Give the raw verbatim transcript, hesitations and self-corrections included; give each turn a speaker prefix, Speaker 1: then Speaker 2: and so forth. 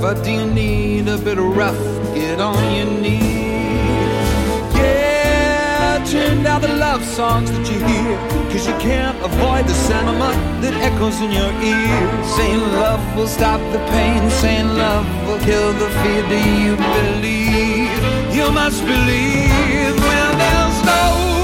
Speaker 1: But do you need a bit of rough? Get on your knees. Yeah, turn down the love songs that you hear, 'cause you can't avoid the sentiment that echoes in your ears. Saying love will stop the pain, saying love will kill the fear. Do you believe? You must believe when there's no